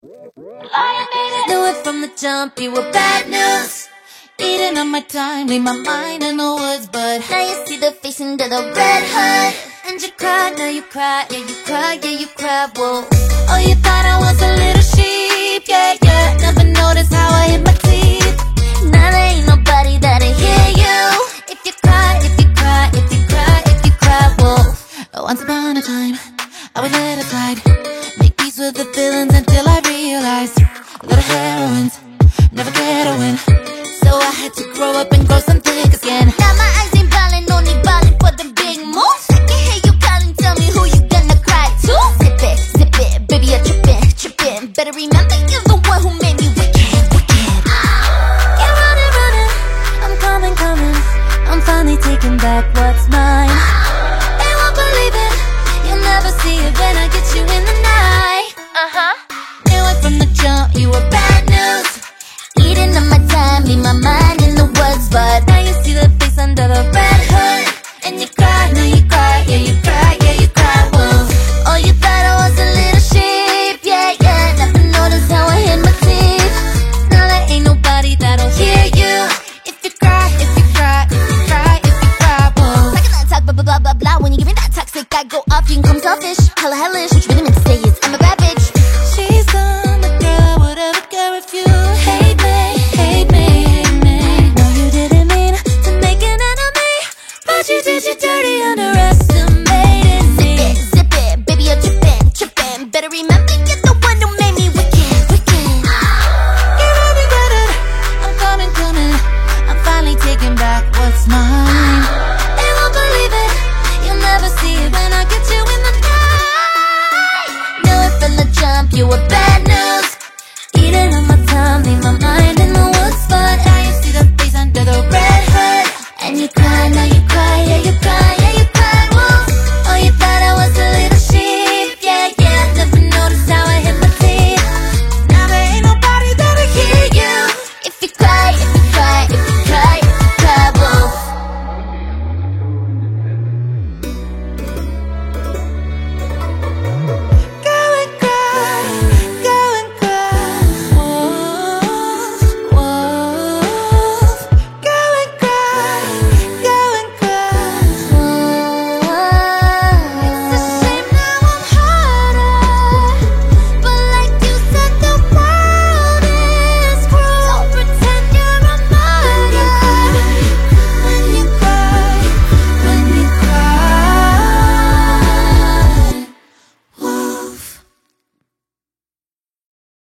Knew it from the jump, you were bad news. Eating up my time, leave my mind in the woods. But now you see the face under the red hood. And you cry, now you cry, yeah you cry, yeah you cry, whoa. Oh, you thought I was a little sheep, yeah, yeah. Never noticed how I hit my teeth. Now there ain't nobody that'll hear you. If you cry, if you cry, if you cry, if you cry, whoa. Once upon a time, I would let it slide. Make peace with the feelings until I realized little heroines never get a win. So I had to grow up and grow some thick skin. Now my eyes ain't ballin', only ballin' for the big moves. I can hear you calling, tell me who you gonna cry to. Zip it, baby you're trippin', trippin'. Better remember you're the one who made me wicked, wicked. You're running, running, I'm coming, coming. I'm finally taking back what's mine. They won't believe it, you'll never see it when I get you in the night. Knew it from the jump, you were bad news. Eating up my time, leave my mind in the woods. But now you see the face under the red hood. And you cry, now you